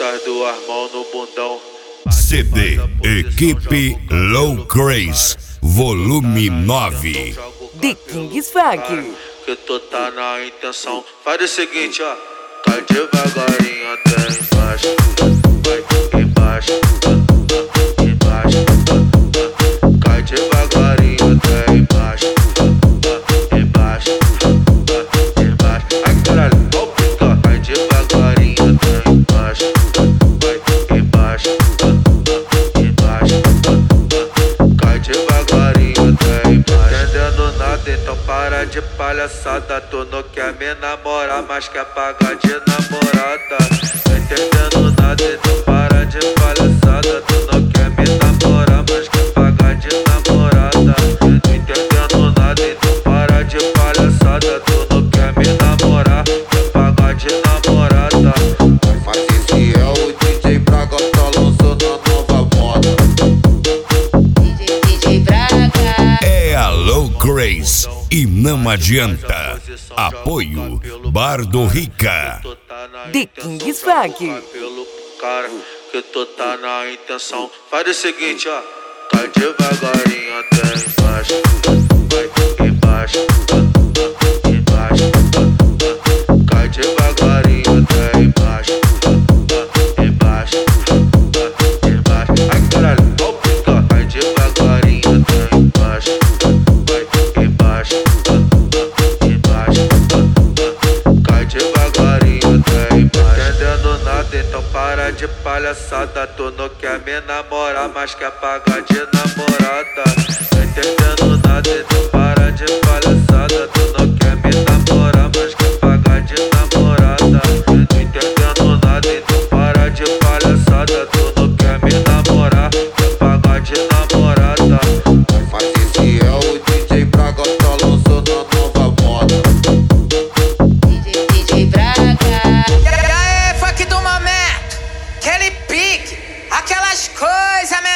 as duas mãos no bundão. CD Equipe Low Craze, volume 9. The Kings Funk. Que tu tá na intenção. Faz o seguinte, ó. Cai devagarinho até embaixo. Vai embaixo, embaixo. Cai devagarinho até embaixo. Embaixo, embaixo. Ai caralho, vou picar. Cai devagarinho até embaixo. Vai embaixo, embaixo. Cai devagarinho até embaixo. Entendendo nada, então para de palhaçada. Tu não quer me namorar, mas quer pagar de namorada. Não entendendo nada, então para de palhaçada. Tu não quer me namorar, mas quer pagar de namorada. Não entendendo nada, então para de palhaçada. Tu não quer me namorar, quer pagar de namorada. Mas esse é o DJ Braga, tá lançando a nova moda. DJ Braga. É a Low Craze e não adianta. Apoio Bar do Rica. The Kings Funk. Pelo cara que tu tá na intenção. Faz o seguinte, ó. Cai devagarinho até embaixo. Vai embaixo, embaixo. Cai devagarinho até embaixo. Embaixo, embaixo. Ai caralho, vou picar. Cai devagarinho até embaixo. Vai embaixo, embaixo. Cai devagarinho até embaixo. Entendendo nada, então para de palhaçada. Tu não quer me namorar, mas quer pagar de namorada. Não entendendo nada, então para de palhaçada. Tu não quer me namorar, mas quer pagar de namorada. Não entendendo nada, então para de palhaçada. Tu não quer me namorar, quer pagar de namorada. Mas esse é o DJ Braga, tá lançando a nova moda. DJ Braga. E aí, funk do momento, aquele pique, aquelas coisas,